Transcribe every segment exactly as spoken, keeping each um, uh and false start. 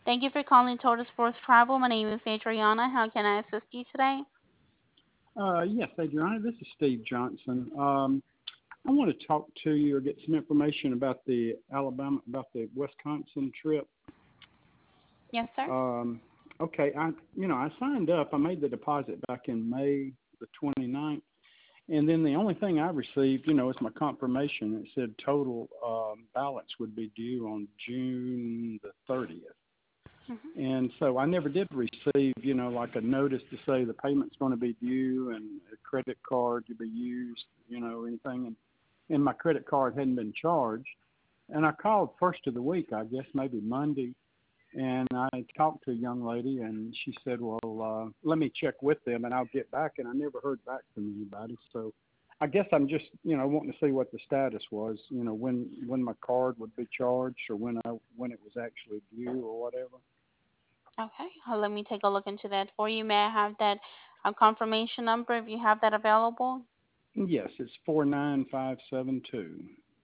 Thank you for calling Total Sports Travel. My name is Adriana. How can I assist you today? Uh, yes, Adriana, this is Steve Johnson. Um, I want to talk to you or get some information about the Alabama, about the Wisconsin trip. Yes, sir. Um, okay, I, you know, I signed up. I made the deposit back in May the twenty-ninth, and then the only thing I received, you know, is my confirmation. It said total um, balance would be due on June the thirtieth. hmm And so I never did receive, you know, like a notice to say the payment's going to be due and a credit card to be used, you know, anything. And, and my credit card hadn't been charged. And I called first of the week, I guess maybe Monday, and I talked to a young lady, and she said, well, uh, let me check with them, and I'll get back. And I never heard back from anybody. So I guess I'm just, you know, wanting to see what the status was, you know, when when my card would be charged or when I when it was actually due or whatever. Okay. Uh, let me take a look into that for you. May I have that uh, confirmation number if you have that available? Yes, it's four nine five seven two.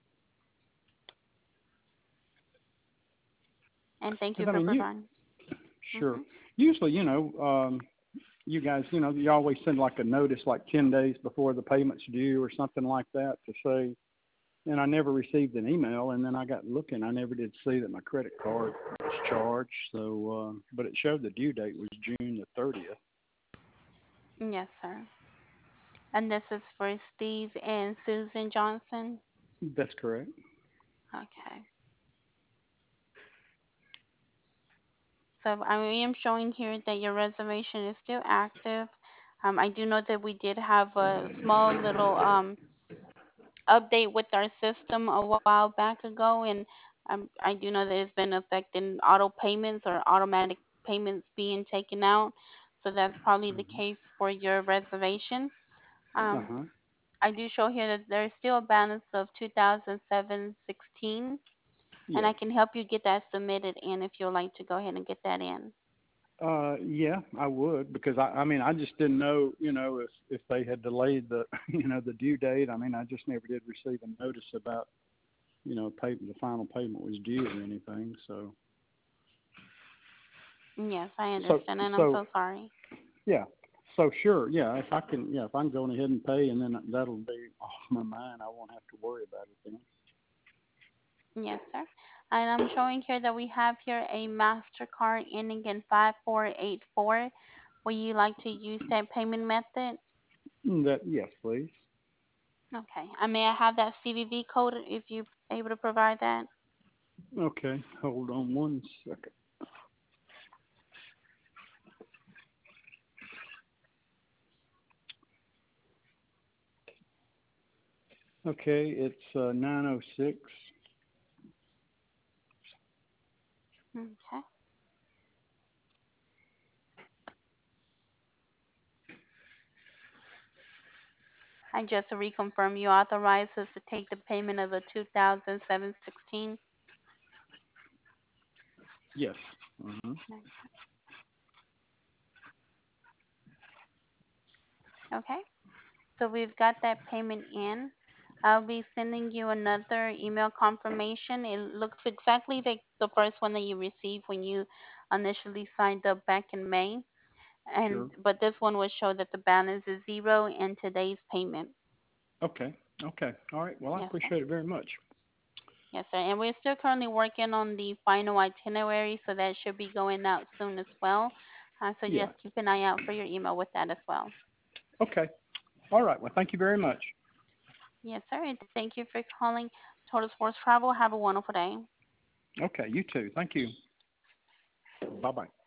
And thank you Because I for mean, you providing. sure. hmm Usually, you know, um, you guys, you know, you always send like a notice like ten days before the payment's due or something like that to say. And I never received an email, and then I got looking. I never did see that my credit card was charged. So, uh, but it showed the due date was June the thirtieth. Yes, sir. And this is for Steve and Susan Johnson. That's correct. Okay. So I am showing here that your reservation is still active. Um, I do know that we did have a small little um update with our system a while back ago, and um, I do know that it's been affecting auto payments or automatic payments being taken out. So that's probably the Hmm. case for your reservation. Uh Um, huh. I do show here that there's still a balance of two thousand seven sixteen, and I Yes. can help you get that submitted in if you'd like to go ahead and get that in. Uh, yeah, I would because I, I mean, I just didn't know, you know, if if they had delayed the, you know, the due date. I mean, I just never did receive a notice about, you know, pay, the final payment was due or anything. So, Yes, I so, understand, and I'm so, so sorry. yeah. So sure, yeah. If I can, yeah, if I can go ahead and pay, and then that'll be off my mind. I won't have to worry about it then. Yes, sir. And I'm showing here that we have here a MasterCard ending in five four eight four. Would you like to use that payment method? Mm, That yes, please. Okay. And may I have that C V V code if you're able to provide that? Okay, hold on one second. Okay, it's uh, nine oh six. Okay. And just to reconfirm, you authorize us to take the payment of the two thousand seven sixteen? Yes. Uh-huh. Okay. So we've got that payment in. I'll be sending you another email confirmation. It looks exactly like the first one that you received when you initially signed up back in May. And Sure. but this one will show that the balance is zero in today's payment. Okay. Okay. All right. Well, I Yes, sir. appreciate it very much. Yes, sir. And we're still currently working on the final itinerary, so that should be going out soon as well. Uh, so Yeah. just keep an eye out for your email with that as well. Okay. All right. Well, thank you very much. Yes, sir. And thank you for calling Total Sports Travel. Have a wonderful day. Okay. You too. Thank you. Bye bye.